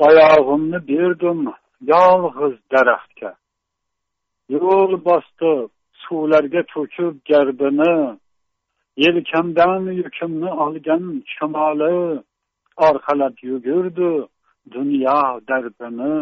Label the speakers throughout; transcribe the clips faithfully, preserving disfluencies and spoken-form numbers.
Speaker 1: oyog'imni berdim yolg'iz daraxtga. Yo'l bosdi suvlarga to'kib garbini, yelkamdan yukimni olgan chumoli orqalab yugurdi dunyo darbini.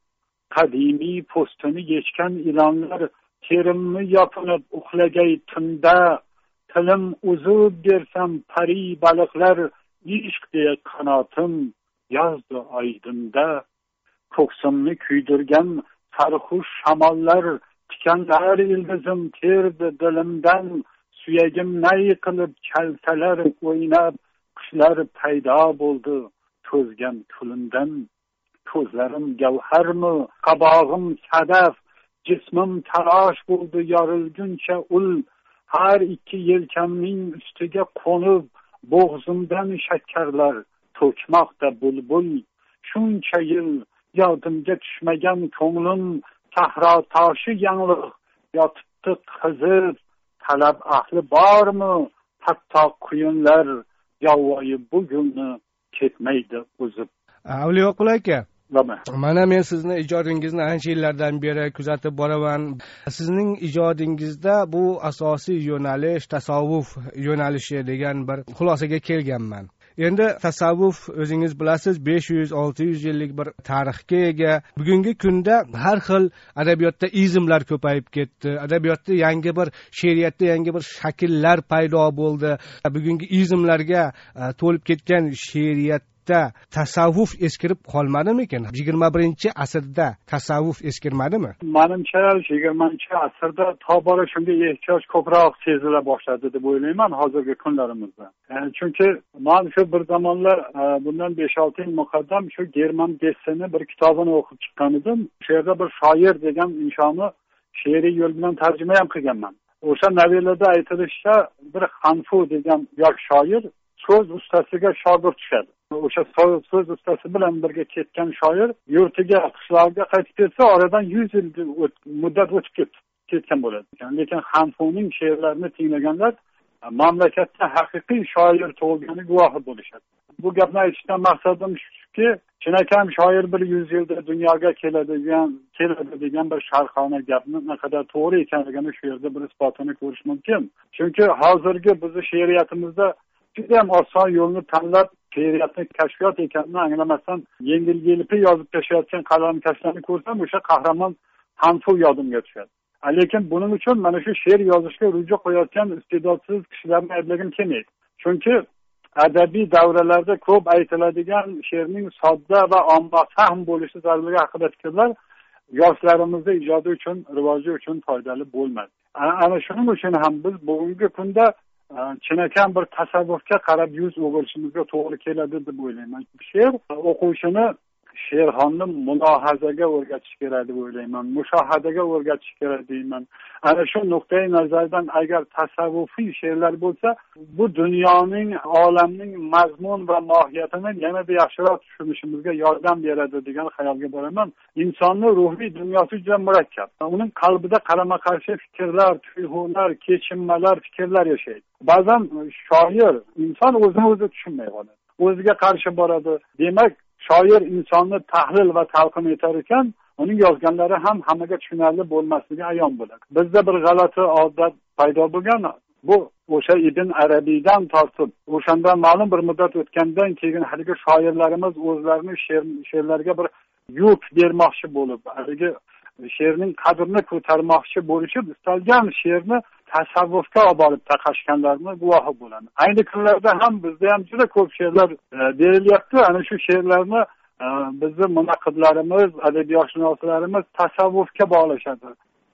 Speaker 1: Qadimiy po'stini yechgan ilonlar terimni yopinib uxlagay tunda, tilim uzib bersam pari baliqlar ishq deya qanotim yozdi oydinda. Ko'ksimni kuydirgan sarxush shamollar tikanlar ildizim terdi dilimdan. Suyagim nay qilib kaltalar o'ynab, qushlar paydo bo'ldi to'zgan kulimdan. Ko'zlarim gavharmi, qabog'im sadaf, jismim talosh bo'ldi yorilguncha ul. Har ikki yelkamning ustiga qo'nib, bo'g'zimdan shakarlar to'kmoqda bulbul. Shuncha yil yodimga tushmagan ko'nglim, sahro toshi yanglig' yotibdi qizib. Talab ahli bormi, hatto quyunlar yovvoyi bugunni ketmaydi uzib.
Speaker 2: Avliyoqul aka, mana men sizni ijodingizni ancha yillardan beri kuzatib boraman. Sizning ijodingizda bu asosiy yo'nalish tasavvuf yo'nalishi degan bir xulosaga kelganman. Endi tasavvuf o'zingiz bilasiz besh yuz olti yuz yillik bir tarixga ega. Bugungi kunda har xil adabiyotda izmlar ko'payib ketdi. Adabiyotda yangi bir, she'riyatda yangi bir shakllar paydo bo'ldi. Bugungi izmlarga to'lib ketgan she'riyat tasavvuf eskirib qolmadimikin? yigirma birinchi asrda tasavvuf eskirmadimi?
Speaker 1: Menimcha yigirmanchi asrda tobora shunga ehtiyoj ko'proq sezila boshladi deb o'ylayman hozirgi kunlarimizda. Yani chunki men shu bir zamonlar bundan besh olti yil muqaddam shu German Gesseni bir kitobini o'qib chiqqan edim. Shu yerda bir shoir degan insonni she'riy yo'l bilan tarjima ham qilganman. O'sha novellada aytilishicha bir Xanfu degan yosh shoir so'z ustasiga shogird tushadi. O'sha so'z ustasi bilan birga ketgan shoir yurtiga, qishlog'iga qaytib kelsa, oradan yuz yil muddat o'tib ketgan bo'ladi. Lekin Xanfuning she'rlarini tinglaganlar mamlakatda haqiqiy shoir tug'ilgani guvohi bo'lishadi. Bu gapni aytishdan maqsadim shuki, chinakam shoir bir yuz yilda dunyoga keladigan keladi degan bir sharhona gapni naqadar to'g'ri ekanligini shu yerda bir isbotini ko'rish mumkin. Chunki hozirgi bizni she'riyatimizda juda ham oson yo'lni tanlab she'riyatni kashfiyot ekanini anglamasdan yengil-yelpi yozib tashlayotgan qalamkashlarni ko'rsam, o'sha qahramon Xanfu yodimga tushadi. Lekin buning uchun mana shu she'r yozishga ruju qo'yayotgan iste'dodsiz kishilarni ayblagim kelmaydi. Chunki adabiy davralarda ko'p aytiladigan she'rning sodda va ommabop bo'lishi zarurligi haqida fikrlar yoshlarimizni ijodi uchun, rivoji uchun foydali bo'lmadi. Ana shuning uchun ham biz bugungi kunda chinakam bir tasavvufga qarab yuz o'girishimizga to'g'ri keladi deb o'ylayman. She'r o'quvchini she'rxonni mulohazaga o'rgatish kerak deb o'ylayman, mushohadaga o'rgatish kerak deyman. Ana shu nuqtai nazardan agar tasavvufiy she'rlar bo'lsa, bu dunyoning, olamning mazmun va mohiyatini yanada yaxshiroq tushunishimizga yordam beradi degan xayolga boraman. Insonning ruhiy dunyosi juda murakkab. Uning qalbida qarama-qarshi fikrlar, tuyg'ular, kechinmalar, fikrlar yashaydi. Ba'zan shoir inson o'zini o'zi tushunmay qoladi. O'ziga qarshi boradi. Demak, shoir insonni tahlil va talqin etar ekan, uning yozganlari ham hammaga tushunarli bo'lmasligi ayon bo'ladi. Bizda bir g'alati odat paydo bo'lgan, bu o'sha Ibn Arabiydan tortib, o'shandan ma'lum bir muddat o'tgandan keyin haligi shoirlarimiz o'zlarini she'r she'rlarga bir yuk bermoqchi bo'lib, haligi she'rning qadrini ko'tarmoqchi bo'lishib, istalgan she'rni tasavvufga olib borib taqashganlarni guvohi bo'ladi. Ayni kunlarda ham bizda ham juda ko'p she'rlar berilyapti. Ana shu she'rlarni bizning munaqqidlarimiz, adabiyotshunoslarimiz tasavvufga bog'lashadi.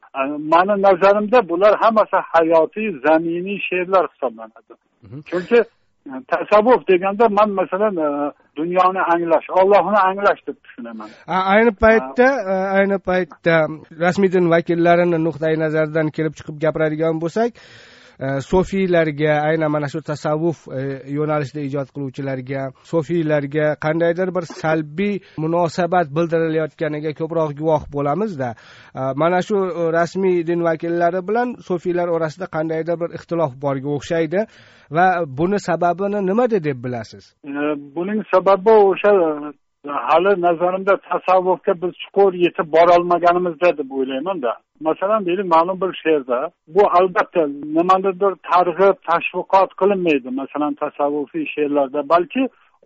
Speaker 1: Meni nazarimda bular hammasi hayotiy, zaminiy she'rlar hisoblanadi. Chunki tasavvuf deganda men masalan dunyoni anglash, Allohni anglash deb tushunaman.
Speaker 2: Ayni paytda, ayni paytda rasmiy din vakillarini nuqtai nazardan kelib chiqib gapiradigan bo'lsak, sofiylarga, aynan mana shu tasavvuf yo'nalishida ijod qiluvchilarga, sofiylarga qandaydir bir salbiy munosabat bildirilayotganiga ko'proq guvoh bo'lamiz-da. Mana shu rasmiy din vakillari bilan sofiylar orasida qandaydir bir ixtilof borga o'xshaydi va buni sababini nimada deb bilasiz?
Speaker 1: Buning sababi o'sha hali nazarimda tasavvufga biz chuqur yetib borolmaganimizda deb o'ylaymanda. Masalan, deylik, ma'lum bir she'rda bu albatta nimanidir targ'ib, tashviqot qilinmaydi. Masalan, tasavvufiy she'rlarda, balki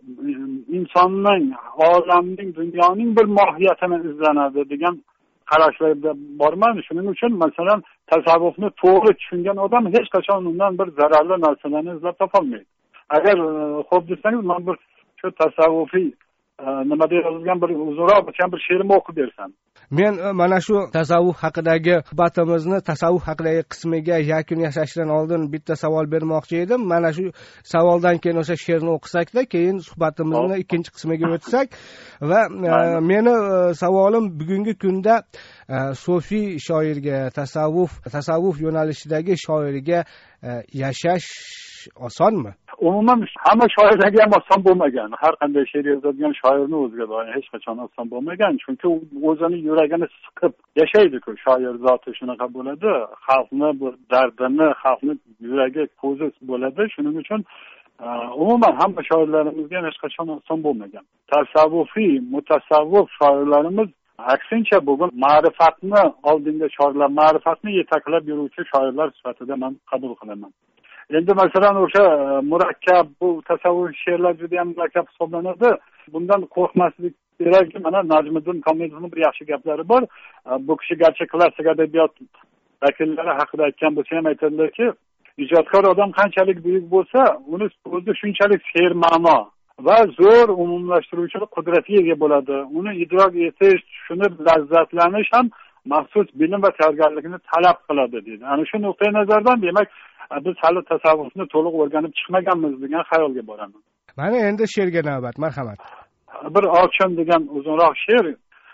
Speaker 1: insonning, olamning, dunyoning bir mohiyatini izlanadi degan qarashlarda borman. Shuning uchun masalan tasavvufni to'g'ri tushungan odam hech qachon undan bir zararli narsalarni izlab topolmaydi. Agar xo'p desangiz, men bir shu tasavvufiy nima deb yozilgan bir uzunroq bo'lgan bir she'rimni o'qib bersam.
Speaker 2: Men mana shu tasavvuf haqidagi suhbatimizni tasavvuf haqidagi qismiga yakun yasashdan oldin bitta savol bermoqchi edim. Mana shu savoldan keyin o'sha she'rni o'qisak-da, keyin suhbatimizni ikkinchi qismiga o'tsak va meni savolim bugungi kunda sofiy shoirga, tasavvuf tasavvuf yo'nalishidagi shoirga yashash osonmi?
Speaker 1: Umuman hamma shoirlarga ham oson bo'lmagan. Har qanday she'r yozadigan shoirning o'ziga doir hech qachon oson bo'lmagan. Chunki o'zining yuragini siqib yashaydi-ku. Shoir zoti shunaqa bo'ladi. Xalqni bu dardini, xalqni yuragi, ko'zi bo'ladi. Shuning uchun umuman hamma shoirlarimizga hech qachon oson bo'lmagan. Tasavvufiy, mutasavvif shoirlarimiz aksincha bugun ma'rifatni oldinga chorlab, ma'rifatni yetaklab yuruvchi shoirlar sifatida men qabul qilaman. Endi masalan o'sha murakkab bu tasavvuf she'rlar juda ham murakkab hisoblanadi. Bundan qo'rqmaslik kerakki, mana Najmiddin Komilovning bir yaxshi gaplari bor. Bu kishi garchi klassik adabiyot vakillari haqida aytgan bo'lsa ham aytadilarki, ijodkor odam qanchalik buyuk bo'lsa, uni o'zida shunchalik she'r ma'no va zo'r umumlashtiruvchilik qudratiga ega bo'ladi. Uni idrok etish, tushunib lazzatlanish ham maxsus bilim va tayyorgarlikni talab qiladi deydi. Ana shu nuqtai nazardan demak biz hali tasavvufni to'liq o'rganib chiqmaganmiz degan xayolga boraman.
Speaker 2: Mana endi she'rga navbat, marhamat.
Speaker 1: Bir Orchon degan uzunroq she'r.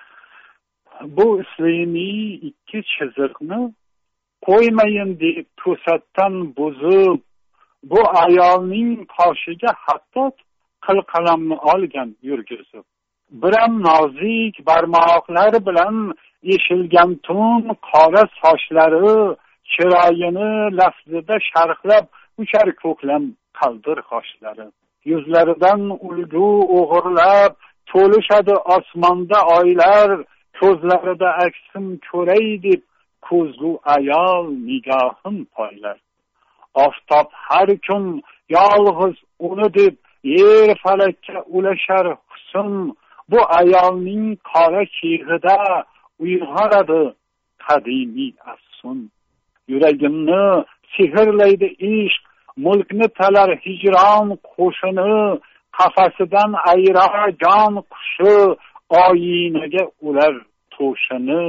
Speaker 1: Bu islimiy ikki chiziqni qo'ymayin deb to'satdan buzib, bu ayolning qoshiga hatto qilqalamni olgan yurgizib. Biram nozik barmoqlari bilan yeshilgan tun qora sochlari chiroyini lafzida sharhlab uchar ko'klam qaldir qoshlari. Yuzlaridan ulgu o'g'irlab to'lishadi osmonda oylar, ko'zlarida aksim ko'ray deb ko'zgu ayol nigohim poylar. Oftob har kun yolg'iz uni deb yer falakka ulashar husn, bu ayolning qora chig'ida uyg'onadi qadimiy afsun. Yuragimni sehrlaydi ishq, mulkni talar hijron qo'shini, qafasidan ayro jon qushi, oyinaga ular to'shini.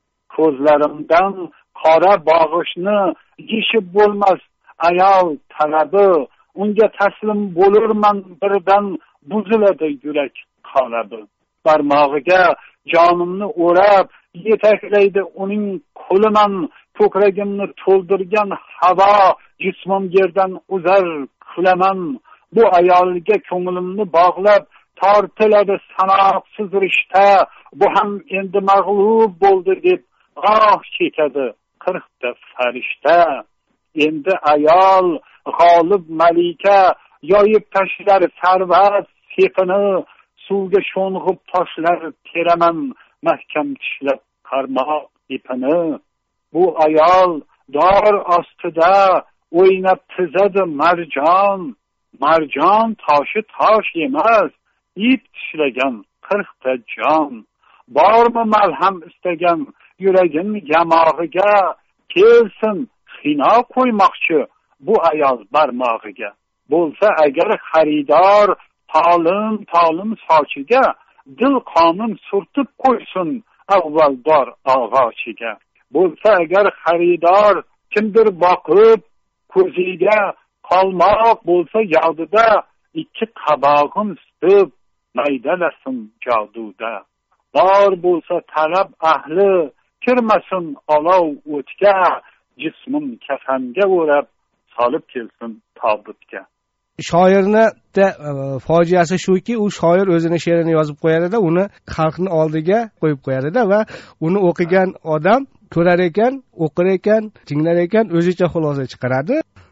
Speaker 1: Ko'zlarimdan qora bog'ishni yeshib bo'lmas ayol talabi, unga taslim bo'lurman birdan buziladi yurak qolabi. Barmog'iga jonimni o'rab yetaklaydi uning qo'liman, ko'kragimni to'ldirgan havo, jismim yerdan uzar kulaman. Bu ayolga ko'nglimni bog'lab tortiladi sanoqsiz rishta, bu ham endi mag'lub bo'ldi deb oh chekadi qirqta farishta. Endi ayol g'olib malika yoyib tashlar sarvat sepini, suvga sho'ng'ib toshlar teraman mahkam tishlab qarmoq ipini. Bu ayol dor ostida o'ynab tizadi marjon, marjon toshi tosh emas, ip tishlagan qirqta jon. Bormi malham istagan yuragim yamog'iga, kelsin xino qo'ymoqchi bu ayol barmog'iga. Bo'lsa agar xaridor tolim tolim sochiga, dil qonun surtib qo'ysin avvaldor og'ochiga. Bo'lsa agar xaridor kimdir boqib ko'ziga, qolmoq bo'lsa yodida ikki qabog'im sitib maydalasin joduda. Bor bo'lsa talab ahli kirmasin olov o'tga, jismim kafanga o'rab solib kelsin tobutga.
Speaker 2: Shoirni de fojiasi shuki, u shoir o'zini she'rini yozib qo'yadi-da, uni xalqning oldiga qo'yib qo'yadi-da va uni o'qigan odam ko'rar ekan, o'qir ekan, tinglar ekan, o'zicha xulosa chiqaradi.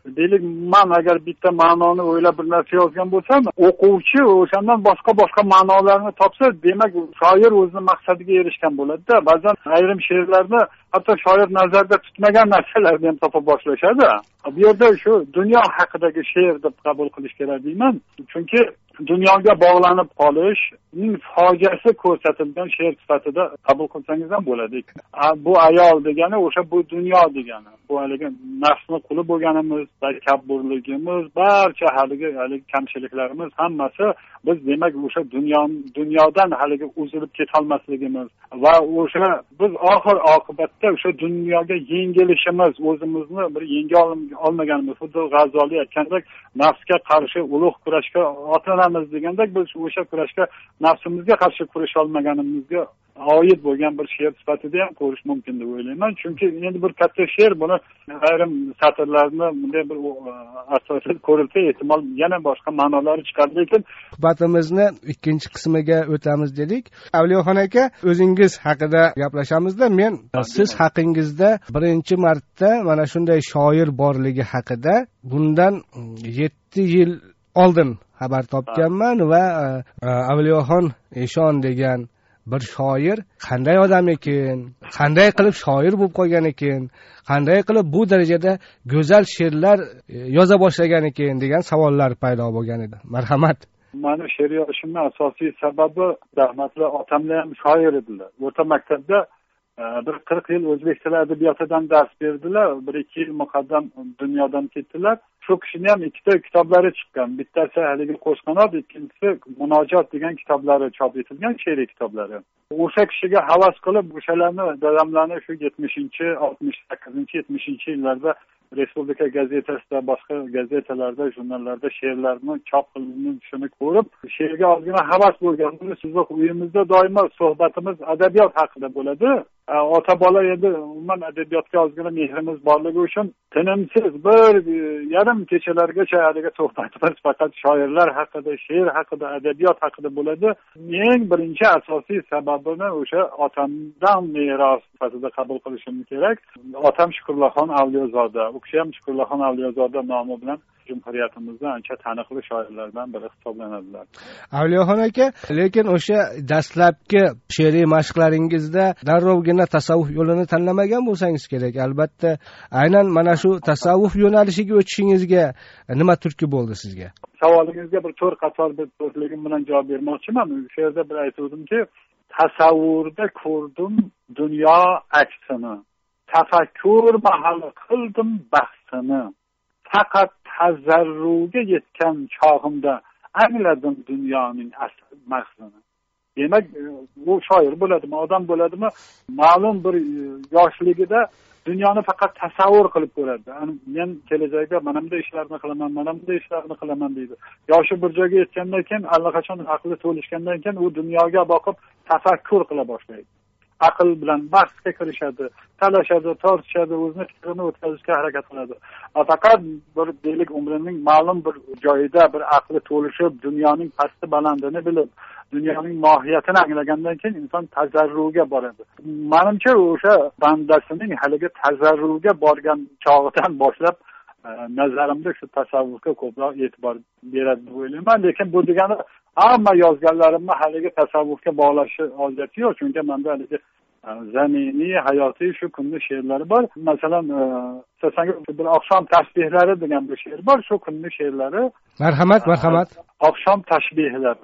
Speaker 1: deylik, man agar bitta ma'noni o'ylab bir narsa yozgan bo'lsam, o'quvchi o'shandan boshqa boshqa ma'nolarni topsa, demak shoir o'zining maqsadiga erishgan bo'ladi-da. Ba'zan ayrim she'rlarni hatto shoir nazarda tutmagan narsalarni ham topa boshlashadi. Bu yerda shu dunyo haqidagi she'r deb qabul qilish kerak deyman. Chunki dunyoga bog'lanib qolishning fojiasi ko'rsatilgan she'r sifatida qabul qilsangiz ham bo'ladi. Bu ayol degani o'sha bu dunyo degani. Bu haligi nafsni quli bo'lganimiz, takabburligimiz, barcha haligi haligi kamchiliklarimiz hammasi biz demak o'sha dunyo dunyodan haligi uzilib ketolmasligimiz va o'sha biz oxir oqibatda o'sha dunyoga yengilishimiz, o'zimizni bir yenga olmaganimiz, xuddi G'azoli aytgandek, nafsga qarshi ulug' kurashga otlanamiz degandek, biz o'sha kurashga nafsimizga qarshi kurasha olmaganimizga oid bo'lgan bir she'r sifatida ham ko'rish mumkin deb o'ylayman. Chunki endi bir katta she'r buni ayrim satrlarni bunday bir asosida ko'rilsa, ehtimol yana boshqa ma'nolari chiqadi. Lekin
Speaker 2: suhbatimizni ikkinchi qismiga o'tamiz dedik. Avliyoxon aka, o'zingiz haqida gaplashamizda, men siz haqingizda birinchi marta mana shunday shoir borligi haqida bundan yetti yil oldin xabar topganman va Avliyoxon Eshon degan bir shoir qanday odam ekan, qanday qilib shoir bo'lib qolgan ekan, qanday qilib bu darajada go'zal she'rlar yoza boshlagan ekan degan savollar paydo bo'lgan edi. Marhamat.
Speaker 1: Mani she'r yozishimning asosiy sababi rahmatli otamlar ham shoir edilar. O'rta maktabda bir qirq yil o'zbek tili adabiyotidan dars berdilar. Bir ikki yil muqaddam dunyodan ketdilar. Shu kishining ham ikkita kitoblari chiqqan. Bittasi haligi Qo'shqanot, ikkinchisi Munojot degan kitoblari chop etilgan, she'riy kitoblari. O'sha kishiga havas qilib, o'shalarni dadamlarni shu yetmishinchi, oltmish sakkizinchi, yetmishinchi yillarda Respublika gazetasida, boshqa gazetalarda, jurnallarda she'rlarni chop qilinishini ko'rib, she'rga ozgina havas bo'lgan. Sizni uyimizda doimo suhbatimiz adabiyot haqida bo'ladi. Ota bola endi umuman adabiyotga ozgina mehrimiz borligi uchun tinimsiz bir yarim kechalargacha haligi suhbatimiz faqat shoirlar haqida, she'r haqida, adabiyot haqida bo'ladi. Eng birinchi asosiy sababini o'sha otamdan meros sifatida qabul qilishim kerak. Otam Shukurulloxon Avliyozoda. U kishi ham Shukurulloxon Avliyozoda nomi bilan jumhuriyatimizda ancha taniqli shoirlardan biri hisoblanadilar.
Speaker 2: Avliyoxon aka, lekin o'sha dastlabki she'riy mashqlaringizda darrovgina tasavvuf yo'lini tanlamagan bo'lsangiz kerak. Albatta, aynan mana shu tasavvuf yo'nalishiga o'tishingizga nima turtki bo'ldi sizga?
Speaker 1: Savolingizga bir to'rt qator bir so'zligim bilan javob bermoqchiman. O'sha yerda bir aytuvdimki, tasavvurda ko'rdim dunyo aksini, tafakkur mahali qildim bahsini, faqat tazarruga yetgan chog'imda angladim dunyoning asl maqsadini. Demak, bu shoir bo'ladimi, odam bo'ladimi, ma'lum bir yoshligida dunyoni faqat tasavvur qilib ko'radi. Men kelajakda mana bunday ishlarni qilaman, mana bunday ishlarni qilaman deydi. Yoshi bir joyga yetgandan keyin, allaqachon aqli to'lishgandan keyin u dunyoga boqib tafakkur qila boshlaydi. Aql bilan bahsga kirishadi, talashadi, tortishadi, o'zini fikrini o'tkazishga harakat qiladi. Faqat bir deylik umrining ma'lum bir joyida bir aqli to'lishib, dunyoning pasti balandini bilib, dunyoning mohiyatini anglagandan keyin inson tazarruga boradi. Menimcha o'sha bandasining haligi tazarruga borgan chog'idan boshlab nazarimda shu tasavvufga ko'proq e'tibor beradi deb o'ylayman. Lekin bu degani hamma yozganlarimni haligi tasavvufga bog'lashi hojati yo'q. Chunki menda haligi zaminiy, hayotiy shu kunni she'rlari bor. Masalan, istasangiz bir oqshom tashbihlari degan bir she'r bor. Shu kunni she'rlari.
Speaker 2: Marhamat, marhamat.
Speaker 1: Oqshom tashbihlari.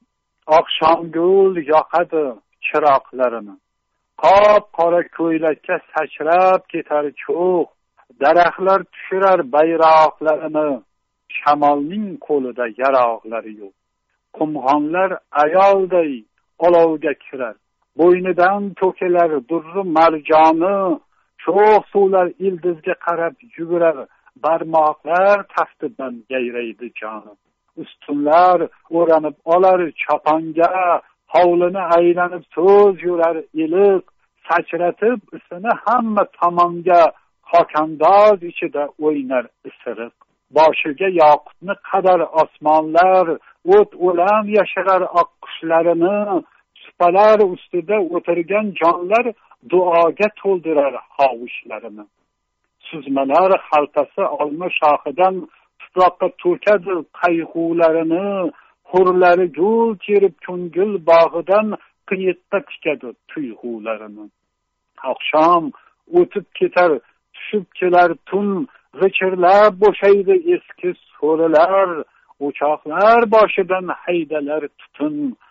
Speaker 1: Oqshomgul yoqadi chiroqlarini. Qop qora ko'ylakka sachrab ketar cho'g'. Daraxtlar tushirar bayroqlarini. Shamolning qo'lida yaroqlari yo'q. Qumg'onlar ayolday olovga kirar. Bo'ynidan to'kilar durri marjoni. Sho'x suvlar ildizga qarab yugurar. Barmoqlar taftidan yayraydi joni. Ustunlar o'ranib olar choponga. Hovlini aylanib so'z yurar iliq. Sachratib isini hamma tomonga. Xokandoz ichida o'ynar isiriq. Boshiga yoqutni qadar osmonlar, o't o'lan yashirar oqqushlarini, supalar ustida o'tirgan jonlar duoga to'ldirar hovushlarini. suzmalar xaltasi olma shoxidan tuproqqa to'kadi qayg'ularini, hurlari gul terib ko'ngil bog'idan qiyiqqa tikadi tuyg'ularini. Oqshom o'tib ketar, tushib kelar tun, g'ichirlab bo'shaydi eski so'rilar, o'choqlar boshidan haydalar tutun,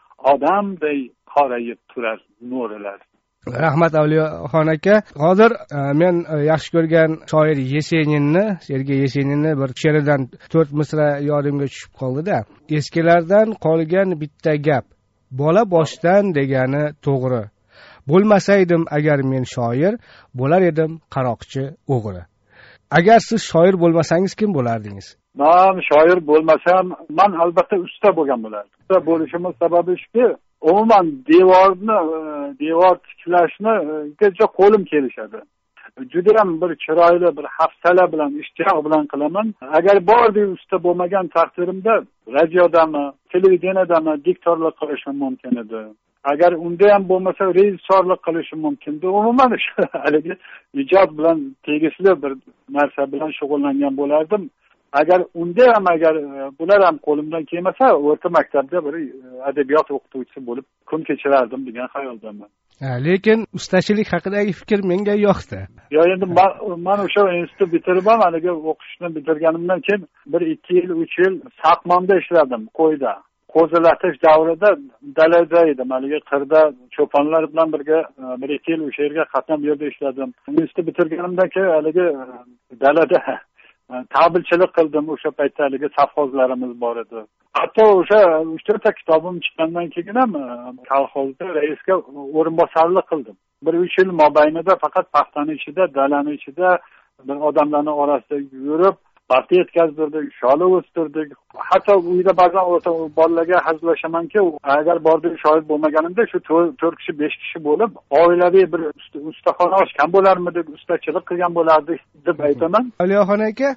Speaker 1: odamday qorayib turar no'rilar.
Speaker 2: Rahmat Avliyoxon aka. Hozir men yaxshi ko'rgan shoir Yeseninni, Sergey Yeseninni bir she'ridan to'rt misra yodimga tushib qoldi-da. Eskilardan qolgan bitta gap, bola boshdan degani to'g'ri. Bo'lmasaydim agar men shoir, bo'lar edim qaroqchi o'g'ri. Agar siz shoir bo'lmasangiz kim bo'lardingiz?
Speaker 1: Men shoir bo'lmasam, men albatta usta bo'lgan bo'lardim. Usta bo'lishimning sababi shuki, umuman devorni, devor tiklashni kecha qo'lim kelishadi. Juda ham bir chiroyli, bir hafsala bilan, ishtiyoq bilan qilaman. Agar bordek usta bo'lmagan taqdirimda radiodami, televideniyadami diktorlik qilishim mumkin edi. Agar unda ham bo'lmasa rejissyorlik qilishim mumkin edi. Umuman shu haligi ijod bilan tegishli bir narsa bilan shug'ullangan bo'lardim. Agar unda ham agar bular ham qo'limdan kelmasa, o'rta maktabda bir adabiyot o'qituvchisi bo'lib kun kechirardim degan xayoldaman.
Speaker 2: Ha, lekin ustachilik haqidagi fikr menga yoqdi.
Speaker 1: Yo, endi men o'sha institut bitirib ham, haligi o'qishni bitirganimdan keyin bir ikki yil, uch yil saqmonda ishladim, qo'yda. Qo'zilatish davrida dalada edim. Haligi qirda cho'ponlar bilan birga bir ikki yil o'sha yerga qatnab yerda ishladim. Institut bitirganimdan keyin haligi dalada tabilchilik qildim. O'sha paytda haligi safhozlarimiz bor edi. Hatto o'sha uch to'rtta kitobim chiqqandan keyin ham kolxozda raisga o'rinbosarlik qildim. Bir uch yil mobaynida faqat paxtani ichida, dalani ichida bir odamlarning orasida yurib, parti yetkazdirdik, shola o'stirdik. Hatto uyda ba'zan o'rta bolalarga hazillashamanki, agar bordik shoir bo'lmaganimda shu to'rt kishi, besh kishi bo'lib, oilaviy bir ustaxona ochgan bo'larmidik, ustachilik qilgan bo'lardik deb aytaman.
Speaker 2: Avliyoxon aka,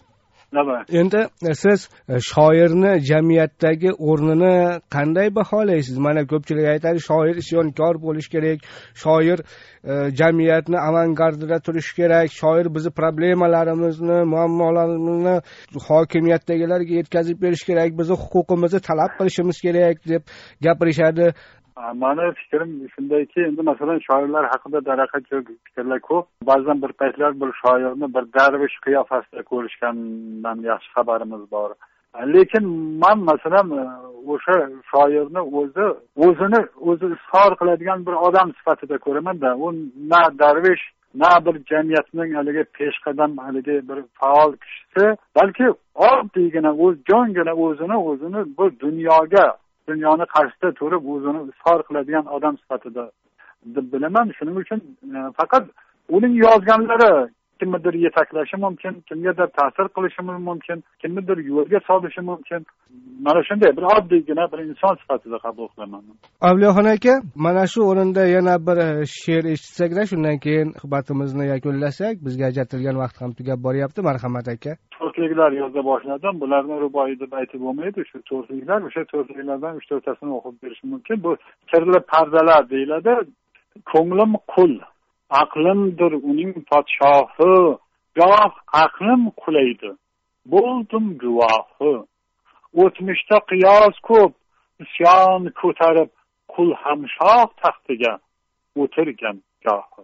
Speaker 2: endi siz shoirni jamiyatdagi o'rnini qanday baholaysiz? Mana ko'pchilik aytadi, shoir isyonkor bo'lish kerak, shoir jamiyatni avangardida turish kerak, shoir bizni problemalarimizni, muammolarimizni hokimiyatdagilarga yetkazib berish kerak, bizni huquqimizni talab qilishimiz kerak deb gapirishadi.
Speaker 1: Mani fikrim shundayki, endi masalan shoirlar haqida daraxat fikrlar ko'p. Ba'zan bir paytlar bir shoirni bir darvish qiyofasida ko'rishgandan yaxshi xabarimiz bor. Lekin men masalan o'sha shoirni o'zi o'zini o'zi izhor qiladigan bir odam sifatida ko'raman-da. U na darvish, na bir jamiyatning haligi peshqadam haligi bir faol kishisi, balki oddiygina o'z jongina o'zini o'zini bu dunyoga dunyoni qarshisida turib o'zini izhor qiladigan odam sifatida deb bilaman. Shuning uchun faqat uning yozganlari kimnidir yetaklashi mumkin, kimgadir ta'sir qilishi mumkin, kimnidir yo'lga solishi mumkin. Mana shunday bir oddiygina bir inson sifatida qabul qilaman.
Speaker 2: Avliyoxon aka, mana shu o'rinda yana bir she'r eshitsakda, shundan keyin suhbatimizni yakunlasak, bizga ajratilgan vaqt ham tugab boryapti. Marhamat aka.
Speaker 1: To'rtliklar yoza boshladim. Bularni ruboiy deb aytib bo'lmaydi. Shu to'rtliklar, o'sha to'rtliklardan uch to'rttasini o'qib berish mumkin. Bu sirli pardalar deyiladi. Ko'nglim qul, aqlimdir uning podshohi, goh aqlim qulaydi, bo'ldim guvohi. O'tmishda qiyos ko'p, isyon ko'tarib, qul ham shoh taxtiga o'tirgan gohi.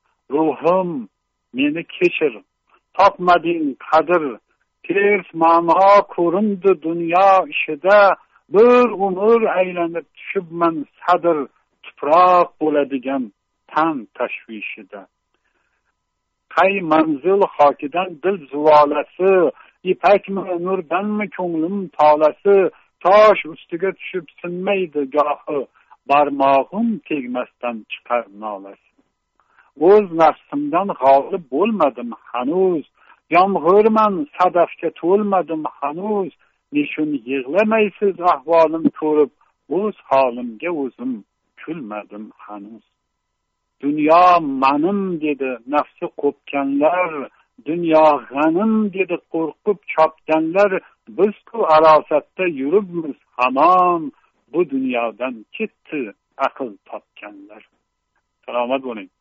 Speaker 1: Ruhim, meni kechir, topmading qadr, ters ma'no ko'rindi dunyo ishida, bir umr aylanib tushibman sadr, tuproq bo'ladigan tan tashvishida. Qay manzil xokidan dil zuvolasi, ipakmi nurdanmi ko'nglim tolasi, tosh ustiga tushib sinmaydi gohi, barmog'im tegmasdan chiqar nolasi. O'z nafsimdan g'olib bo'lmadim hanuz, yomg'irman sadafga to'lmadim hanuz, nechun yig'lamaysiz ahvolim ko'rib, o'z holimga o'zim kulmadim hanuz. Dunyo manim dedi nafsi qo'pganlar, dunyo g'anim dedi qo'rqib chopganlar, biz-ku arosatda yuribmiz hamon, bu dunyodan ketdi aql topganlar. Salomat bo'ling.